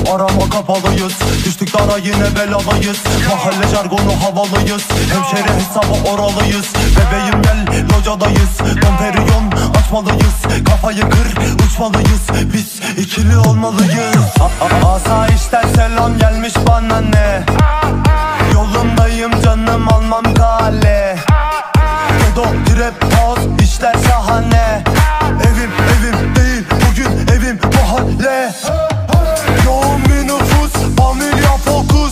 arama kapalıyız. Düştük dara yine belalıyız. Mahalle jargonu havalıyız. Hemşeri hesabı oralıyız. Bebeğim gel locadayız. Domperiyon açmalıyız. Kafayı kır uçmalıyız. Biz ikili olmalıyız. Asayişten selam gelmiş bana ne? Yolumdayım canım almam kale. Dodo trap house işler şahane. Evim değil bugün evim mahalle. Yoğun bir nüfus familya fokus.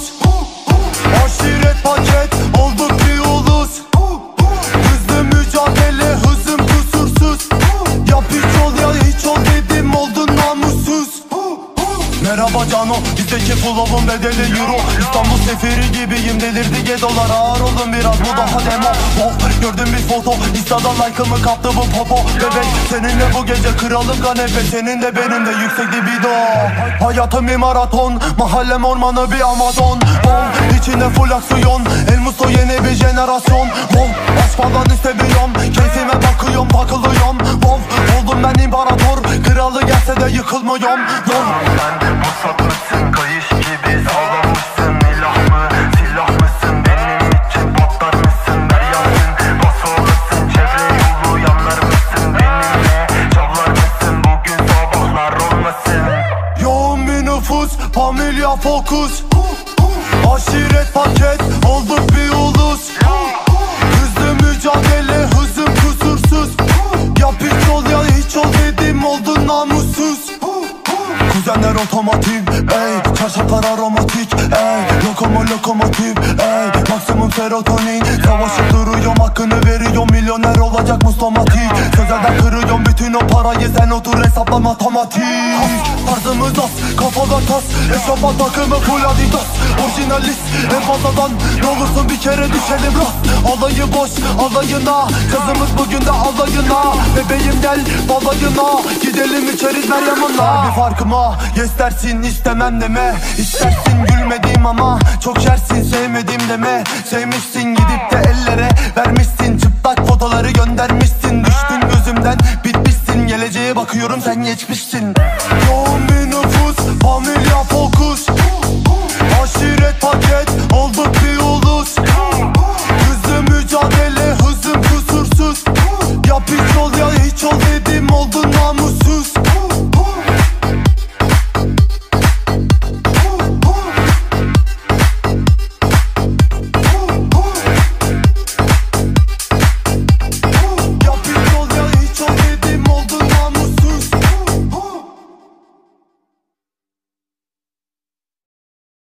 Aşiret paket olduk bir ulus. Hızlı mücadele hızım kusursuz. Yap hiç ol ya hiç ol dedim oldun namussuz. Merhaba Cano, bizdeki flow'un bedeli euro. İstanbul seferi gibiyim, delirdi gedolar. Ağır olun biraz, bu daha demo. Oh, gördüm bir foto, Insta'da like'ımı kaptı bu popo. Bebek, seninle bu gece kralım kanepe. Senin de benim de yüksek libido. Hayatım bir maraton, mahallem ormanı bir Amazon. Oh, içinde full aksiyon, El Musto yeni bir jenerasyon. Oh, aşk falan istemiyorum, keyfime bakıyorum, takılıyorum. Oh, oldum ben imparator, kralı gelse de yıkılmıyorum. Oh, Musab mısın, kayış gibi sağlamışsın. İlah mı, silah mısın, benim için patlar mısın? Ver yansın, bas olasın, çevre yolu yanlar mısın? Benimle çavlar mısın, bugün sabahlar olmasın? yoğun bir nüfus, familya fokus. Aşiret paket, olduk bir ulus. Hızlı mücadele, hızım kusursuz. Yap hiç ol ya hiç ol dedim oldun namussuz. Kuzenler otomatik, ey çarşaflar aromatik, ey lokomotif, ey maksimum serotonin. Savaşıp duruyorum hakkını veriyorum, milyoner olacak muslamatik. Sözelden kırıyorum bütün o parayı, sen otur hesapla matematik. Tarzımız az, kafada tas, eşofman takımı full adidas. Orijinalist en fazladan, ne olursun bir kere düşelim rast. Alayı boş alayına, kızımız bugün de alayına. Bebeğim gel balayına, gidelim içeriz ver yanına. Bir farkıma yes dersin istemem deme. İstersin gülmediğim ama çok şersin sevmedim deme. Sevmişsin gidip de ellere vermişsin. Çıplak fotoları göndermişsin. Düştün gözümden bitmişsin. Geleceğe bakıyorum sen geçmişsin.